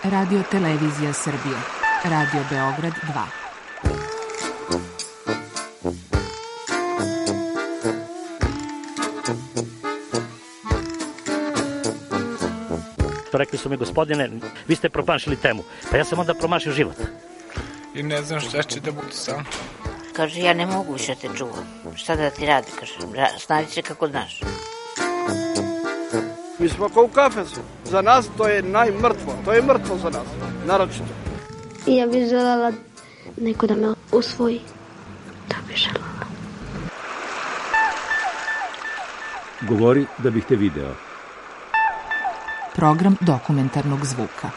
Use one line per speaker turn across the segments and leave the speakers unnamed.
Radio Televizija Srbije. Radio Beograd 2.
Rekli su mi, gospodine, vi ste promašili temu. Pa ja sam onda promašio život.
I ne znam šta će da bude sam.
Kaže, ja ne mogu više te čuvam. Šta da ti radi, kaže, snađi se kako znaš.
Mi smo kao u kafesu. Za nas to je najmrtvo. To je mrtvo za nas, naročito.
I ja bih želela neko da me usvoji. To bih želela.
Govori da bih te video.
Program dokumentarnog zvuka.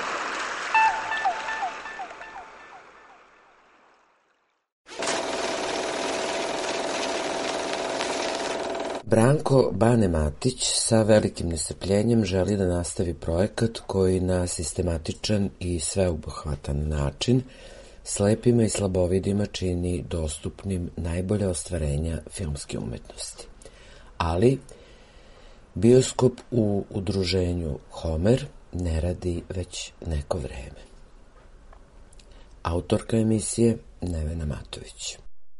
Branko Bane Matić sa velikim nestrpljenjem želi da nastavi projekat koji na sistematičan i sveobuhvatan način slepima i slabovidima čini dostupnim najbolje ostvarenja filmske umetnosti. Ali bioskop u udruženju Homer ne radi već neko vreme. Autorka emisije Nevena Matović.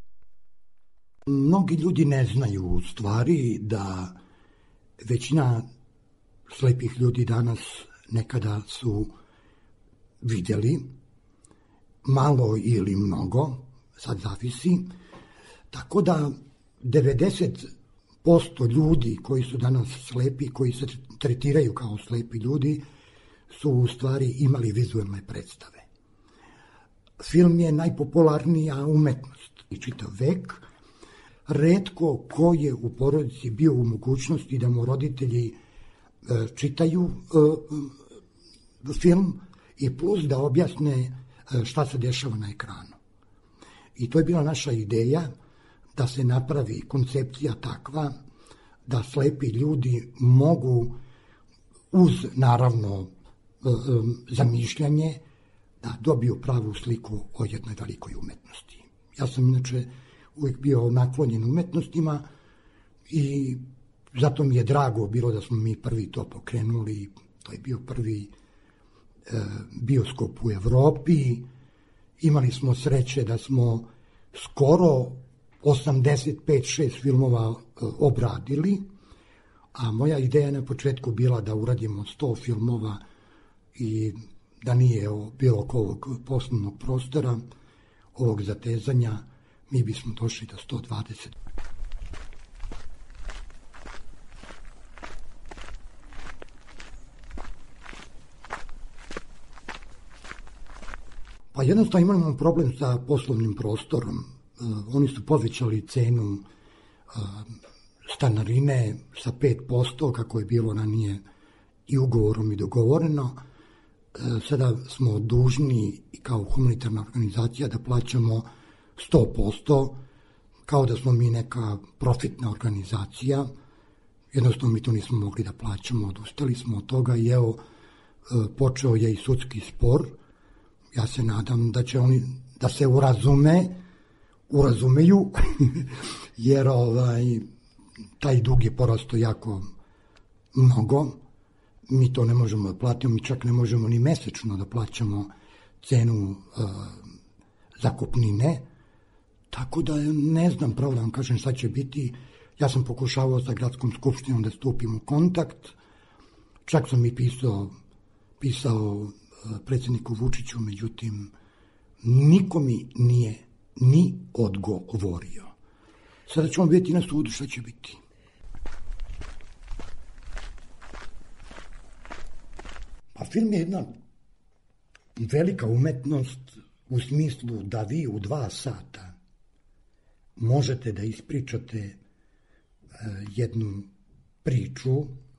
Mnogi ljudi ne znaju u stvari da većina slepih ljudi danas nekada su vidjeli, malo ili mnogo, sad zavisi, tako da 90% ljudi koji su danas slepi, koji se tretiraju kao slepi ljudi, su u stvari imali vizualne predstave. Film je najpopularnija umetnost i čitav vek. Retko ko je u porodici bio u mogućnosti da mu roditelji čitaju film i plus da objasne šta se dešava na ekranu. I to je bila naša ideja da se napravi koncepcija takva da slepi ljudi mogu uz naravno zamišljanje da dobiju pravu sliku o jednoj velikoj umetnosti. Ja sam inače uvijek bio naklonjen umetnostima i zato mi je drago bilo da smo mi prvi to pokrenuli. To je bio prvi bioskop u Evropi. Imali smo sreće da smo skoro 85-6 filmova obradili, a moja ideja na početku bila da uradimo 100 filmova i da nije bilo ovog poslovnog prostora, ovog zatezanja, mi bismo došli do 120. Pa jednostavno imamo problem sa poslovnim prostorom. Oni su povećali cenu stanarine sa 5%, kako je bilo ranije i ugovorom i dogovoreno. Sada smo dužni i kao humanitarna organizacija da plaćamo 100%, kao da smo mi neka profitna organizacija. Jednostavno mi to nismo mogli da plaćamo, odustali smo od toga i evo, počeo je i sudski spor. Ja se nadam da će oni da se urazumeju, jer taj dug je porastao jako mnogo. Mi to ne možemo da platimo, mi čak ne možemo ni mesečno da plaćamo cenu zakupnine. Tako da ne znam, pravo da vam kažem šta će biti. Ja sam pokušavao sa gradskom skupštinom da stupim u kontakt. Čak sam i pisao predsjedniku Vučiću, međutim, niko mi nije ni odgovorio. Sada ćemo vidjeti na sudu šta će biti. Pa film je jedna velika umetnost u smislu da vi u 2 sata možete da ispričate jednu priču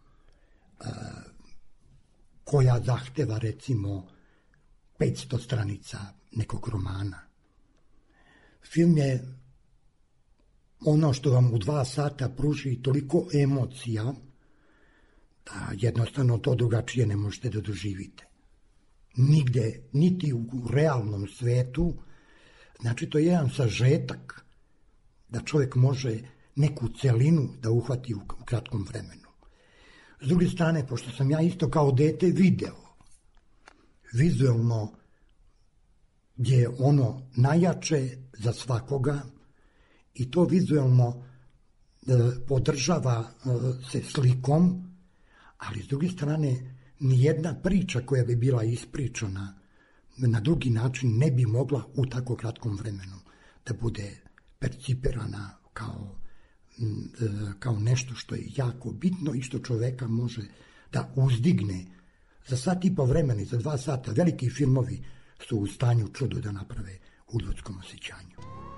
koja zahteva recimo 500 stranica nekog romana. Film je ono što vam u 2 sata pruži toliko emocija da jednostavno to drugačije ne možete da doživite. Nigde, niti u realnom svetu. Znači, to je jedan sažetak da čovjek može neku celinu da uhvati u kratkom vremenu. S druge strane, pošto sam ja isto kao dete video vizualno je ono najjače za svakoga i to vizualno podržava se slikom, ali s druge strane nijedna priča koja bi bila ispričana na drugi način ne bi mogla u tako kratkom vremenu da bude percipirana kao nešto što je jako bitno i što čoveka može da uzdigne. Za sat i po vremena i za 2 sata veliki filmovi su u stanju čudo da naprave u ljudskom osjećanju.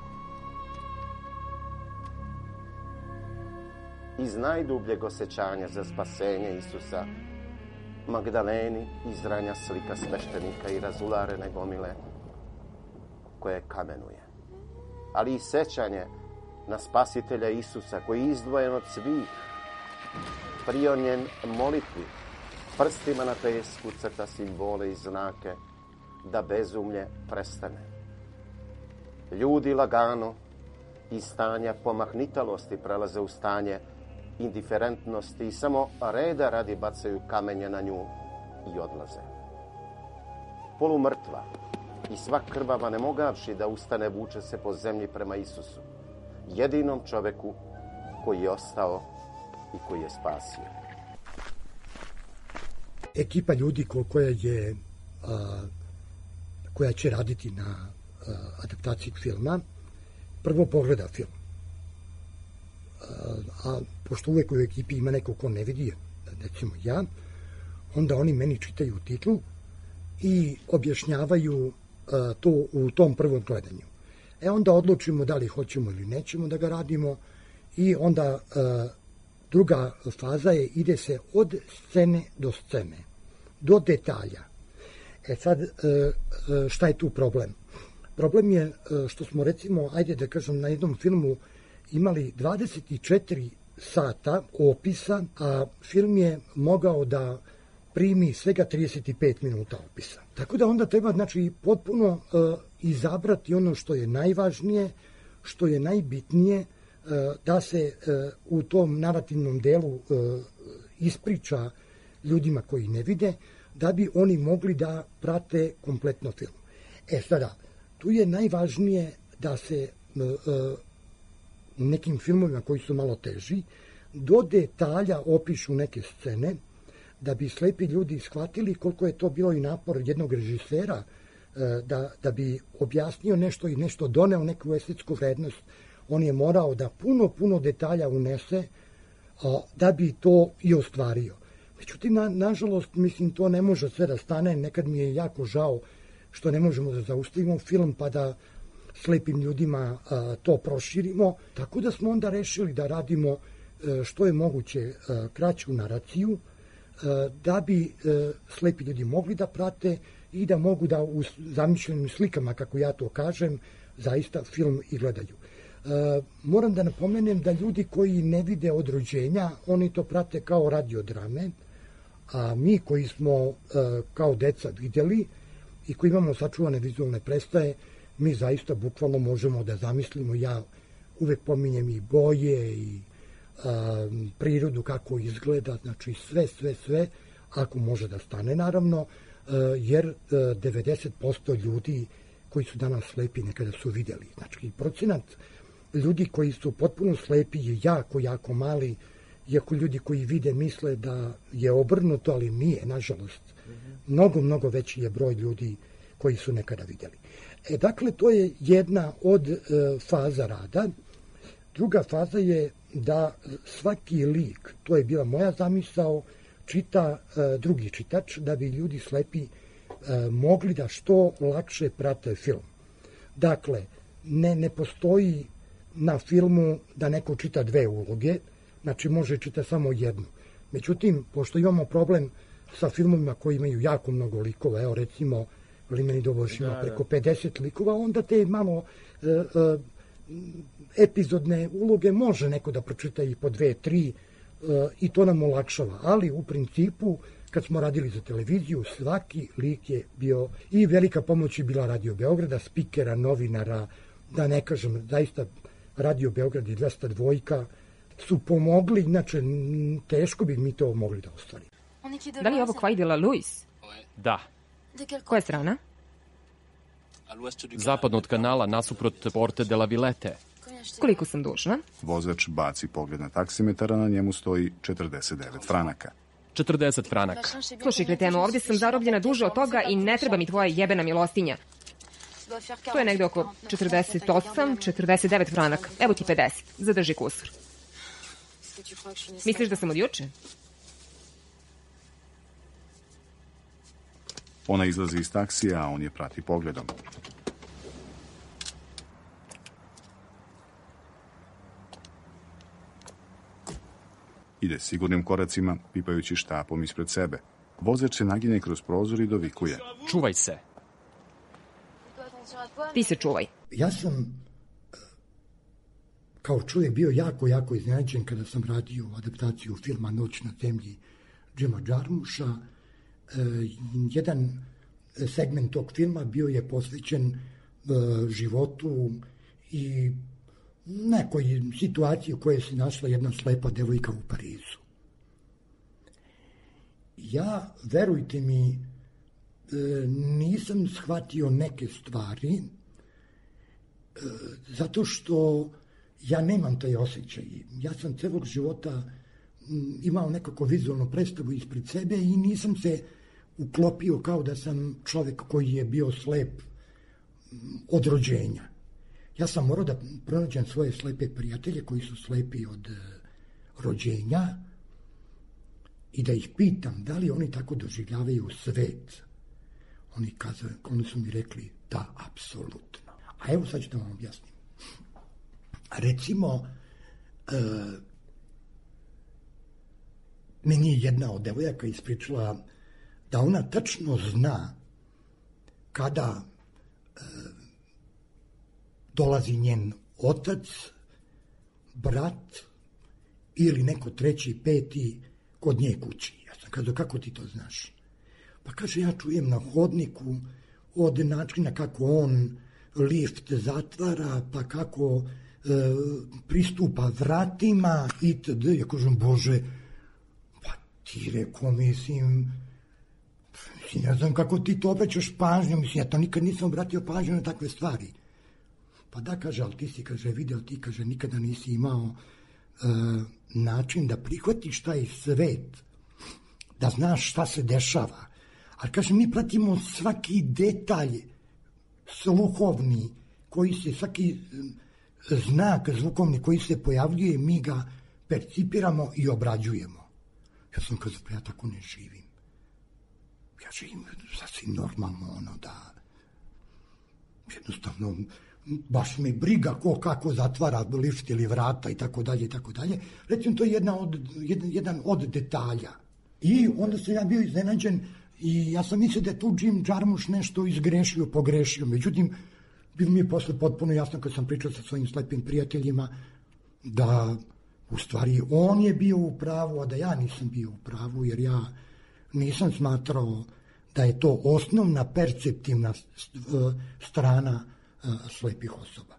Iz najdubljeg osjećanja za spasenje Isusa Magdaleni izranja slika sveštenika i razularene gomile koje kamenuje. Ali i sećanje na spasitelja Isusa koji je izdvojen od svih, prionjen molitvi, prstima na pesku crta simbole i znake da bezumlje prestane. Ljudi lagano iz stanja pomahnitalosti prelaze u stanje indiferentnosti i samo reda radi bacaju kamenje na nju i odlaze. Polumrtva i sva krvava ne mogavši da ustane vuče se po zemlji prema Isusu, jedinom čoveku koji je ostao i koji je spasio.
Ekipa ljudi koja će raditi na adaptaciji filma prvo pogleda film. A pošto uvek u ekipi ima neko ko ne vidi, recimo ja, onda oni meni čitaju titl i objašnjavaju to u tom prvom gledanju. Onda odlučimo da li hoćemo ili nećemo da ga radimo i onda druga faza je ide se od scene do scene, do detalja. Sad, šta je tu problem? Problem je što smo recimo, ajde da kažem, na jednom filmu imali 24 sata opisa, a film je mogao da primi svega 35 minuta opisa. Tako da onda treba, znači, potpuno izabrati ono što je najvažnije, što je najbitnije, da se u tom narativnom delu ispriča ljudima koji ne vide, da bi oni mogli da prate kompletno film. Sada, tu je najvažnije da se nekim filmovima koji su malo teži, do detalja opišu neke scene, da bi slepi ljudi shvatili koliko je to bilo i napor jednog režisera, da bi objasnio nešto i nešto doneo neku estetsku vrednost. On je morao da puno detalja unese da bi to i ostvario. Međutim, nažalost, mislim, to ne može sve da stane. Nekad mi je jako žao što ne možemo da zaustavimo film pa da slepim ljudima to proširimo. Tako da smo onda rešili da radimo što je moguće kraću naraciju, da bi slepi ljudi mogli da prate i da mogu da u zamišljenim slikama, kako ja to kažem, zaista film i gledaju. Moram da napomenem da ljudi koji ne vide od rođenja, oni to prate kao radiodrame, a mi koji smo kao deca videli i koji imamo sačuvane vizualne predstave, mi zaista bukvalno možemo da zamislimo. Ja uvek pominjem i boje i prirodu kako izgleda, znači sve, ako može da stane naravno, jer 90% ljudi koji su danas slepi nekada su videli. Znači, procenat ljudi koji su potpuno slepi je jako mali, iako ljudi koji vide misle da je obrnuto, ali nije, nažalost. Mnogo veći je broj ljudi koji su nekada videli. Dakle, to je jedna od faza rada. Druga faza je da svaki lik, to je bila moja zamisao, čita drugi čitač, da bi ljudi slepi mogli da što lakše prate film. Dakle, ne postoji na filmu da neko čita 2 uloge, znači može čita samo jednu. Međutim, pošto imamo problem sa filmovima koji imaju jako mnogo likova, evo recimo Limeni Doboš ima preko 50 likova, onda te malo epizodne uloge može neko da pročita i po 2, 3 i to nam olakšava. Ali u principu, kad smo radili za televiziju, svaki lik je bio i velika pomoć je bila Radio Beograda, spikera, novinara, da ne kažem, zaista Radio Beograd i 202 su pomogli, inače teško bi mi to mogli da ostvarimo.
Da li je ovo Kvajdila Luis?
Da.
Koja je strana?
Zapadno od kanala, nasuprot Porte de la Villette.
Koliko sam dužna?
Vozač baci pogled na taksimetar, a na njemu stoji 49 franaka.
40 franaka.
Slušaj, kreteno, ovdje sam zarobljena duže od toga i ne treba mi tvoja jebena milostinja. To je negde oko 48, 49 franaka. Evo ti 50. Zadrži kusur. Misliš da sam od juče?
Ona izlazi iz taksija, a on je prati pogledom. Ide sigurnim koracima, pipajući štapom ispred sebe. Vozač se nagine kroz prozor i dovikuje.
Čuvaj se.
Ti se čuvaj.
Ja sam kao čovjek bio jako iznenađen kada sam radio adaptaciju filma Noć na zemlji Jima Jarmusha. Jedan segment tog filma bio je posvećen životu i nekoj situaciji u kojoj se našla jedna slepa devojka u Parizu. Ja, verujte mi, nisam shvatio neke stvari zato što ja nemam taj osjećaj. Ja sam celog života imao nekako vizualnu predstavu ispred sebe i nisam se uklopio kao da sam čovjek koji je bio slep od rođenja. Ja sam morao da pronađem svoje slepe prijatelje koji su slepi od rođenja i da ih pitam da li oni tako doživljavaju svet. Oni su mi rekli da, apsolutno. A evo sad ću da vam objasnim. Recimo, meni je jedna od devojaka ispričala da ona tačno zna kada dolazi njen otac, brat ili neko treći, peti kod nje kući. Ja sam kazao, kako ti to znaš? Pa kaže, ja čujem na hodniku od načina kako on lift zatvara, pa kako pristupa vratima itd. Ja kažem, Bože, pa ti rekao, mislim, ne znam kako ti to obraćaš pažnju, mislim, ja to nikad nisam obratio pažnju na takve stvari. Pa da, kaže, ali ti si, kaže, video, ti, kaže, nikada nisi imao način da prihvatiš taj svet, da znaš šta se dešava. Ali, kaže, mi pratimo svaki detalj sluhovni, koji se, svaki znak zvukovni koji se pojavljuje, mi ga percipiramo i obrađujemo. Ja sam kazao, pa ja tako ne živim. Ja živim sasvim normalno, da jednostavno baš me briga ko kako zatvara lift ili vrata i tako dalje i tako dalje. Recimo, to je jedan od detalja. I onda sam ja bio iznenađen i ja sam mislio da je tu Jim Jarmusch nešto izgrešio, pogrešio. Međutim, bilo mi je posle potpuno jasno kad sam pričao sa svojim slepim prijateljima da u stvari on je bio u pravu, a da ja nisam bio u pravu, jer ja nisam smatrao da je to osnovna perceptivna strana slepih osoba.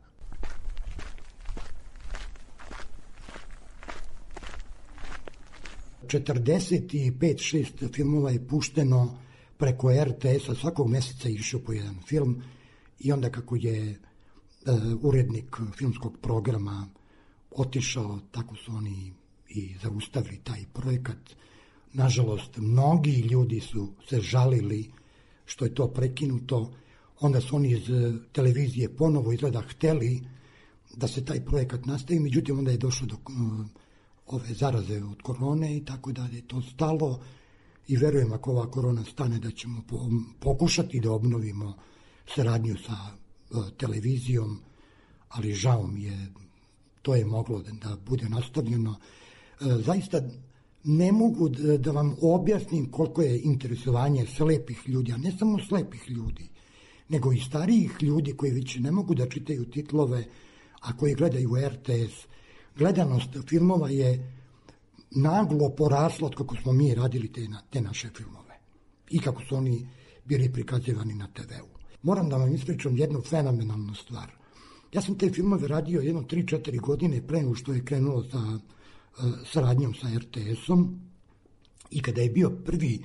Četrdeset 5-6 filmova je pušteno preko RTS-a, svakog meseca išao po jedan film i onda kako je urednik filmskog programa otišao, tako su oni i zaustavili taj projekat. Nažalost, mnogi ljudi su se žalili što je to prekinuto. Onda su oni iz televizije ponovo izgleda hteli da se taj projekat nastavi, međutim onda je došlo do ove zaraze od korone i tako da je to stalo i verujem ako ova korona stane da ćemo pokušati da obnovimo saradnju sa televizijom, ali žao mi je, to je moglo da bude nastavljeno. Zaista ne mogu da vam objasnim koliko je interesovanje slepih ljudi, a ne samo slepih ljudi, nego i starijih ljudi koji već ne mogu da čitaju titlove, a koji gledaju RTS. Gledanost filmova je naglo porasla od kako smo mi radili te naše filmove i kako su oni bili prikazivani na TV-u. Moram da vam ispričam jednu fenomenalnu stvar. Ja sam te filmove radio 3-4 godine pre nego što je krenulo sa saradnjom sa RTS-om i kada je bio prvi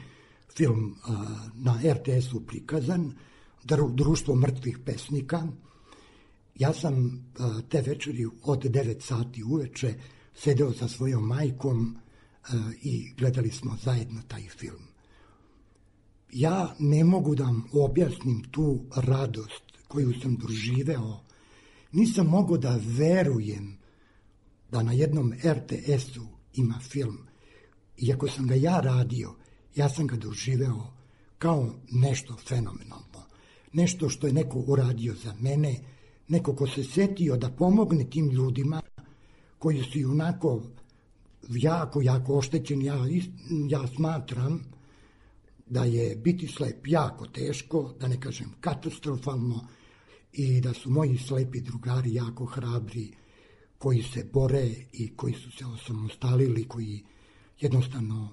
film na RTS-u prikazan, Društvo mrtvih pesnika. Ja sam te večeri od 9 sati uveče sedeo sa svojom majkom i gledali smo zajedno taj film. Ja ne mogu da vam objasnim tu radost koju sam doživeo. Nisam mogao da verujem da na jednom RTS-u ima film. Iako sam ga ja radio, ja sam ga doživeo kao nešto fenomenalno. Nešto što je neko uradio za mene, neko ko se setio da pomogne tim ljudima koji su i onako jako oštećeni. Ja smatram da je biti slep jako teško, da ne kažem katastrofalno, i da su moji slepi drugari jako hrabri, koji se bore i koji su se osamostalili, koji jednostavno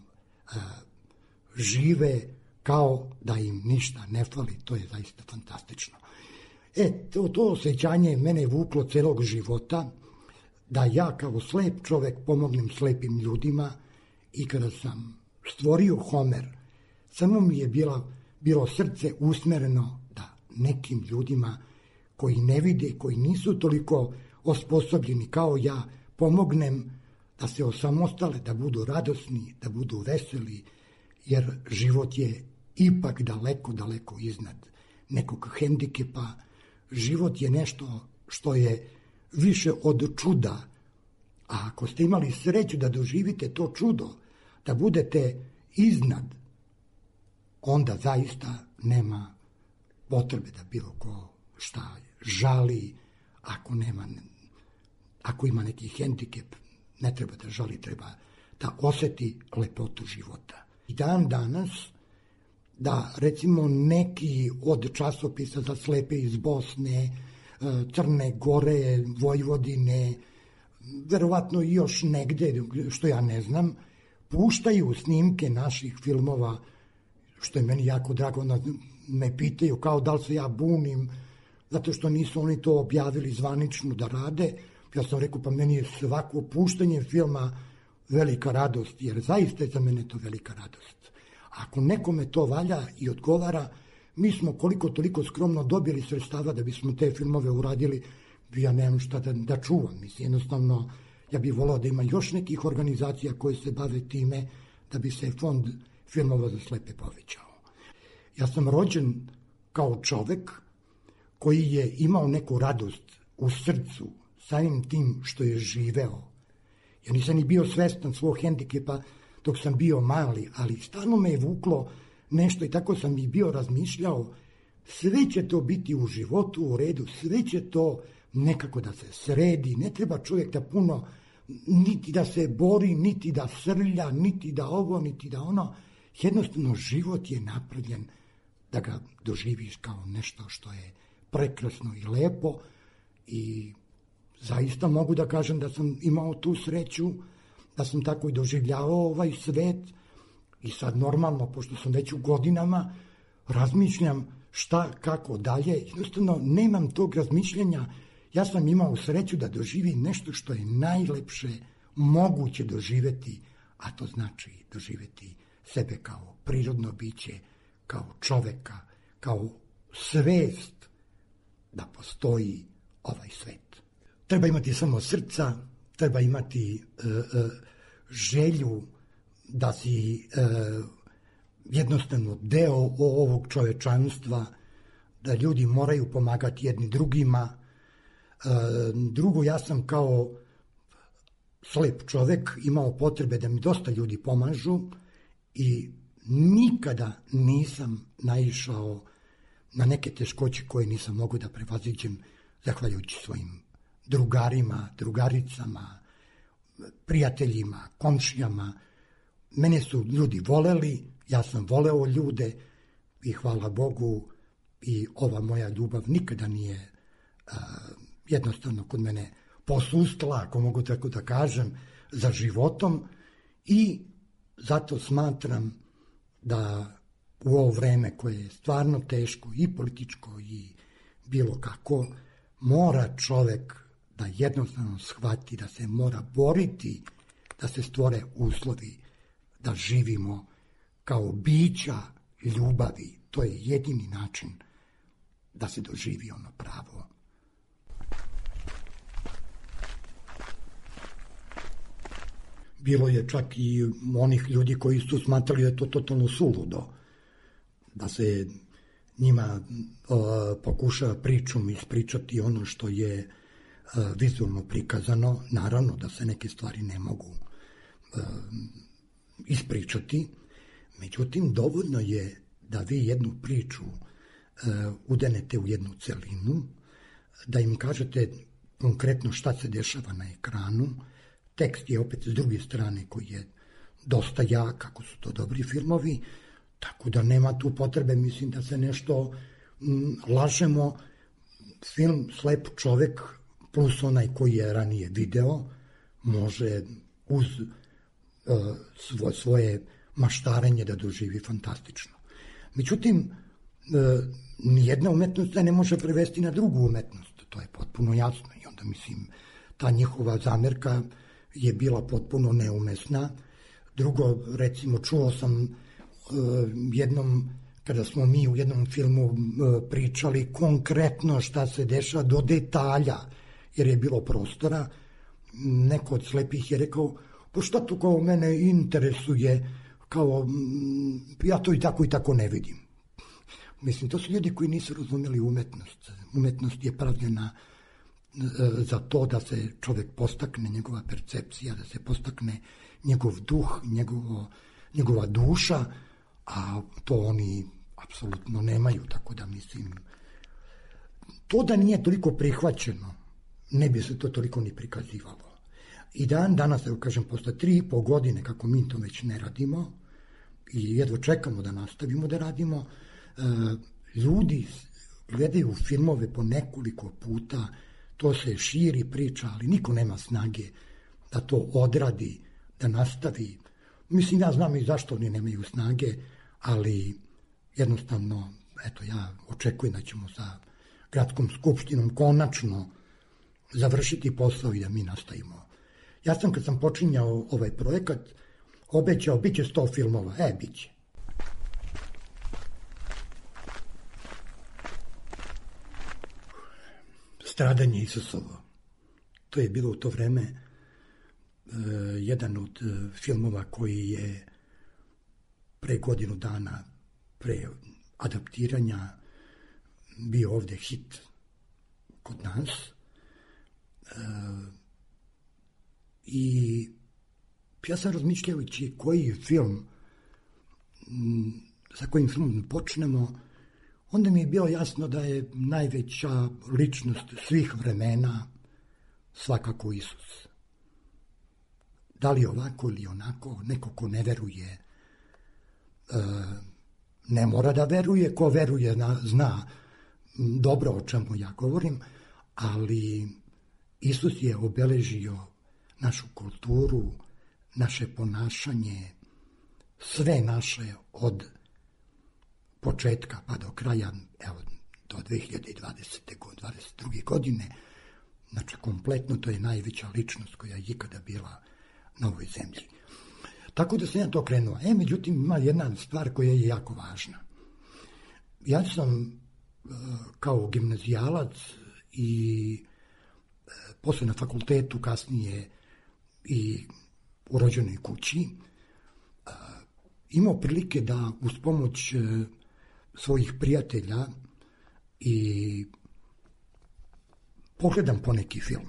žive kao da im ništa ne fali. To je zaista fantastično. To osjećanje mene vuklo celog života, da ja kao slep čovek pomognem slepim ljudima, i kada sam stvorio Homer, samo mi je bilo srce usmereno da nekim ljudima koji ne vide, koji nisu toliko osposobljeni kao ja, pomognem da se osamostale, da budu radosni, da budu veseli, jer život je ipak daleko iznad nekog hendikepa. Život je nešto što je više od čuda, a ako ste imali sreću da doživite to čudo, da budete iznad, onda zaista nema potrebe da bilo ko šta žali. Ako ima neki hendikep, ne treba da žali, treba da oseti lepotu života. I dan danas, da recimo neki od časopisa za slepe iz Bosne, Crne Gore, Vojvodine, verovatno i još negde, što ja ne znam, puštaju snimke naših filmova, što je meni jako drago. Me pitaju kao da li se ja bunim zato što nisu oni to objavili zvanično da rade. Ja sam rekao, pa meni je svako puštanje filma velika radost, jer zaista je za mene to velika radost. Ako nekome to valja i odgovara, mi smo koliko toliko skromno dobili sredstava da bismo te filmove uradili. Ja nemam šta da čuvam. Mislim, jednostavno, ja bih volao da ima još nekih organizacija koje se bave time, da bi se fond filmova za slepe povećao. Ja sam rođen kao čovek koji je imao neku radost u srcu samim tim što je živeo. Ja nisam ni bio svestan svog hendikepa dok sam bio mali, ali stalno me je vuklo nešto i tako sam i bio razmišljao, sve će to biti u životu u redu, sve će to nekako da se sredi, ne treba čovjek da puno, niti da se bori, niti da srlja, niti da ovo, niti da ono. Jednostavno, život je napravljen da ga doživiš kao nešto što je prekrasno i lepo, i zaista mogu da kažem da sam imao tu sreću, da sam tako i doživljavao ovaj svet. I sad normalno, pošto sam već u godinama, razmišljam šta, kako dalje. Jednostavno, nemam tog razmišljanja. Ja sam imao sreću da doživim nešto što je najlepše moguće doživeti, a to znači doživeti sebe kao prirodno biće, kao čoveka, kao svest da postoji ovaj svet. Treba imati samo srca, treba imati želju da si jednostavno deo ovog čovečanstva, da ljudi moraju pomagati jedni drugima. Drugo, ja sam kao slep čovek imao potrebe da mi dosta ljudi pomažu i nikada nisam naišao na neke teškoće koje nisam mogao da prevaziđem zahvaljujući svojim drugarima, drugaricama, prijateljima, komšijama. Mene su ljudi voleli, ja sam voleo ljude i hvala Bogu, i ova moja ljubav nikada nije jednostavno kod mene posustala, ako mogu tako da kažem, za životom, i zato smatram da u ovo vreme koje je stvarno teško i političko i bilo kako, mora čovek da jednostavno shvati da se mora boriti da se stvore uslovi da živimo kao bića ljubavi. To je jedini način da se doživi ono pravo. Bilo je čak i onih ljudi koji su smatrali da je to totalno suludo, da se njima pokuša pričom ispričati ono što je vizualno prikazano. Naravno da se neke stvari ne mogu ispričati, međutim dovoljno je da vi jednu priču udenete u jednu celinu, da im kažete konkretno šta se dešava na ekranu. Tekst je opet s druge strane koji je dosta jak, kako su to dobri filmovi, tako da nema tu potrebe, mislim, da se nešto lažemo. Film Slep čovek plus onaj koji je ranije video može uz svoje maštarenje da doživi fantastično. Međutim, nijedna umetnost ne može prevesti na drugu umetnost, to je potpuno jasno i onda, mislim, ta njihova zamerka je bila potpuno neumesna. Drugo, recimo, čuo sam jednom, kada smo mi u jednom filmu pričali konkretno šta se dešava do detalja, jer je bilo prostora, neko od slepih je rekao, pa šta to kao mene interesuje, kao ja to i tako ne vidim. Mislim, to su ljudi koji nisu razumeli umetnost. Umetnost je pravljena za to da se čovek postakne, njegova percepcija, da se postakne njegov duh, njegova duša, a to oni apsolutno nemaju, tako da, mislim, to da nije toliko prihvaćeno, ne bi se to toliko ni prikazivalo. I danas, evo kažem, posle 3,5 godine kako mi to već ne radimo i jedva čekamo da nastavimo da radimo, ljudi gledaju filmove po nekoliko puta, to se širi priča, ali niko nema snage da to odradi, da nastavi. Mislim, ja znam i zašto oni nemaju snage, ali jednostavno, eto, ja očekujem da ćemo sa gradskom skupštinom konačno završiti posao i da mi nastavimo. Ja sam, kad sam počinjao ovaj projekat, obećao, bit će 100 filmova. Bit će. Stradanje Isusovo. To je bilo u to vreme jedan od filmova koji je pre godinu dana, pre adaptiranja, bio ovde hit kod nas. I ja sam razmišljajući koji film, sa kojim filmom počnemo, onda mi je bilo jasno da je najveća ličnost svih vremena svakako Isus. Da li ovako ili onako, neko ko ne veruje, ne mora da veruje, ko veruje zna dobro o čemu ja govorim, ali Isus je obeležio našu kulturu, naše ponašanje, sve naše od početka pa do kraja, evo, do 2022. godine, znači kompletno to je najveća ličnost koja je ikada bila na ovoj zemlji. Tako da sam ja to krenuo. Međutim, ima jedna stvar koja je jako važna. Ja sam kao gimnazijalac i posle na fakultetu, kasnije i u rođenoj kući, imao prilike da uz pomoć svojih prijatelja i pogledam poneki film.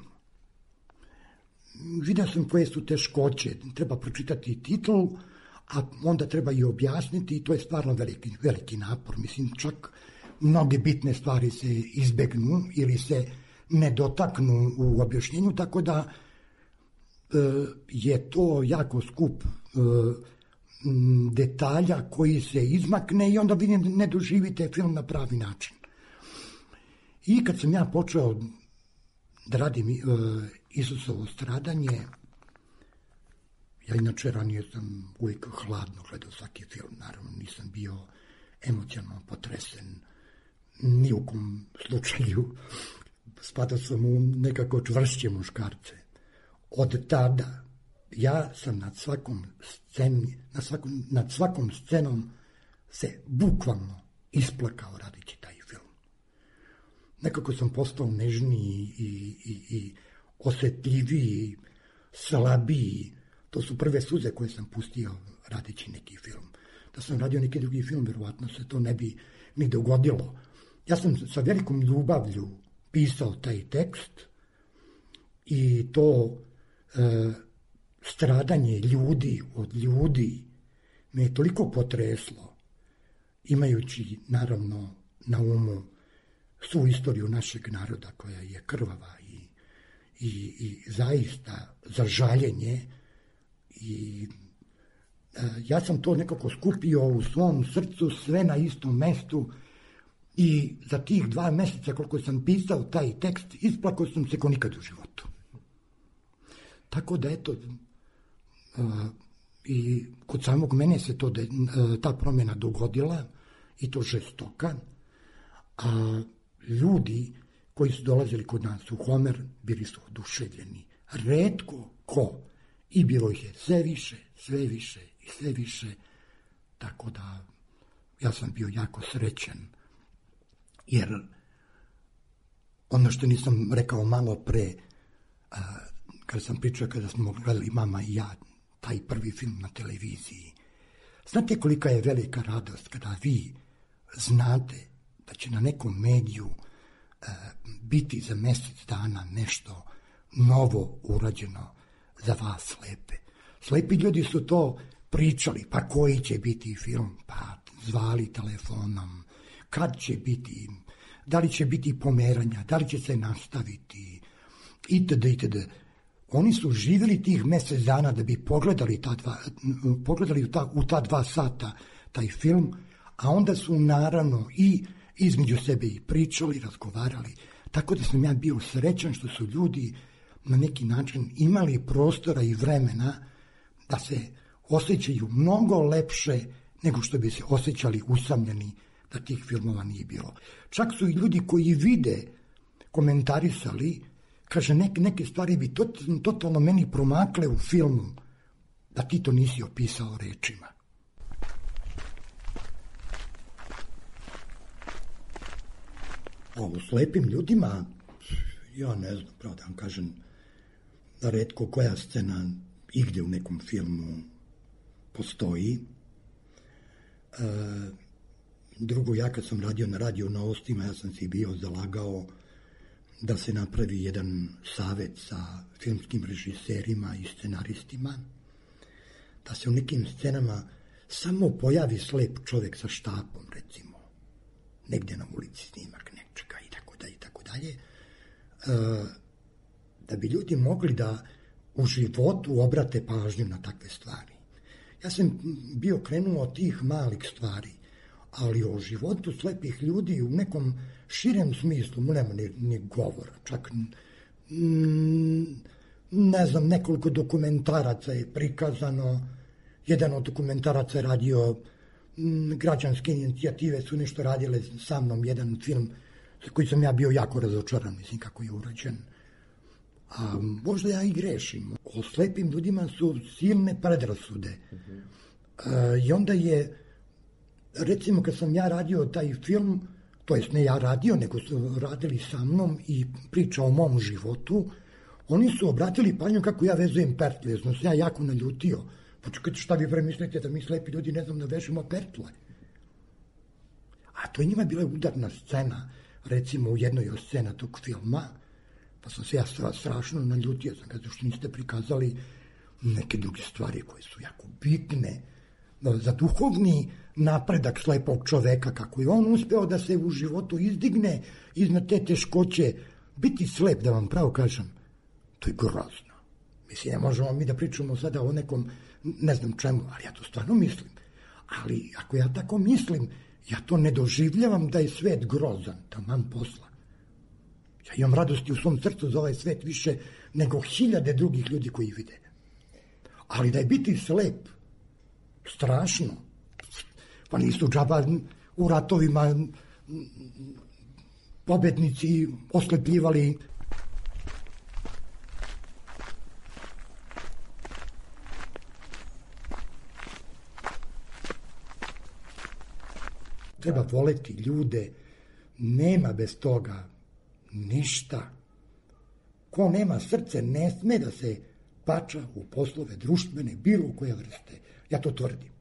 Vidio sam koje su teškoće, treba pročitati titl, a onda treba i objasniti i to je stvarno veliki napor. Mislim, čak mnoge bitne stvari se izbegnu ili se ne dotaknu u objašnjenju, tako da je to jako skup detalja koji se izmakne i onda vi ne doživite film na pravi način. I kad sam ja počeo da radim Isusovo stradanje, ja inače ranije sam uvijek hladno gledao svaki film, naravno nisam bio emocionalno potresen ni u kom slučaju, spadao sam u nekako čvršće muškarce. Od tada ja sam nad svakom scenom se bukvalno isplakao radeći taj film. Nekako sam postao nežniji i osjetljiviji, slabiji. To su prve suze koje sam pustio radeći neki film. Da sam radio neki drugi film, verovatno se to ne bi ni dogodilo. Ja sam sa velikom ljubavlju pisao taj tekst i to stradanje ljudi od ljudi me je toliko potreslo, imajući naravno na umu svu istoriju našeg naroda koja je krvava i zaista za žaljenje. I ja sam to nekako skupio u svom srcu, sve na istom mestu, i za tih 2 meseca koliko sam pisao taj tekst, isplakao sam se ko nikad u životu. Tako da eto, i kod samog mene se ta promjena dogodila, i to žestoka, a ljudi koji su dolazili kod nas u Homer bili su oduševljeni. Retko ko, i bilo ih je sve više, tako da ja sam bio jako srećan, jer ono što nisam rekao malo pre, kada sam pričao, kada smo gledali mama i ja taj prvi film na televiziji, znate kolika je velika radost kada vi znate da će na nekom mediju biti za mjesec dana nešto novo urađeno za vas slepe. Slepi ljudi su to pričali, pa koji će biti film, pa zvali telefonom, kad će biti, da li će biti pomeranja, da li će se nastaviti, itd. Oni su živjeli tih mjesec dana da bi pogledali u ta 2 sata taj film, a onda su naravno i između sebe i pričali, razgovarali, tako da sam ja bio srećan što su ljudi na neki način imali prostora i vremena da se osjećaju mnogo lepše nego što bi se osjećali usamljeni da tih filmova nije bilo. Čak su i ljudi koji vide komentarisali, kaže, neke stvari bi totalno meni promakle u filmu da ti to nisi opisao rečima. A u slepim ljudima, ja ne znam, pravo da vam kažem, da retko koja scena igdje u nekom filmu postoji. Drugo, ja kad sam radio na Radio Novostima, ja sam si bio zalagao da se napravi jedan savjet sa filmskim režiserima i scenaristima, da se u nekim scenama samo pojavi slep čovjek sa štapom, recimo, negdje na ulici snimak nečega i tako dalje, da bi ljudi mogli da u životu obrate pažnju na takve stvari. Ja sam bio krenuo od tih malih stvari, ali o životu slepih ljudi u nekom širem smislu nema ni govora. Čak, ne znam, nekoliko dokumentaraca je prikazano. Jedan od dokumentaraca je radio, građanske inicijative su nešto radile sa mnom, jedan film za koji sam ja bio jako razočaran, mislim kako je urađen. A možda ja i grešim. O slepim ljudima su silne predrasude. I onda je, recimo kad sam ja radio taj film, to jest ne ja radio, nego su radili sa mnom i priča o mom životu, oni su obratili pažnju kako ja vezujem pertle, jer sam se ja jako naljutio. Počekajte, šta vi premislite da mi slepi ljudi ne znam da vežemo pertle? A to je njima bila udarna scena, recimo u jednoj od scena tog filma, pa sam se ja strašno naljutio, sam kada što niste prikazali neke druge stvari koje su jako bitne za duhovni napredak slepog čoveka, kako je on uspeo da se u životu izdigne iznad te teškoće. Biti slep, da vam pravo kažem, to je grozno. Mislim, ne možemo mi da pričamo sada o nekom, ne znam čemu, ali ja to stvarno mislim. Ali ako ja tako mislim, ja to ne doživljavam da je svet grozan, taman posla. Ja imam radosti u svom srcu za ovaj svet više nego 1000 drugih ljudi koji vide. Ali da je biti slep strašno, pa nisu džaba u ratovima pobednici oslepljivali. Treba voleti ljude, nema bez toga ništa. Ko nema srce ne sme da se pača u poslove društvene bilo koje vrste. Ja to tvrdim.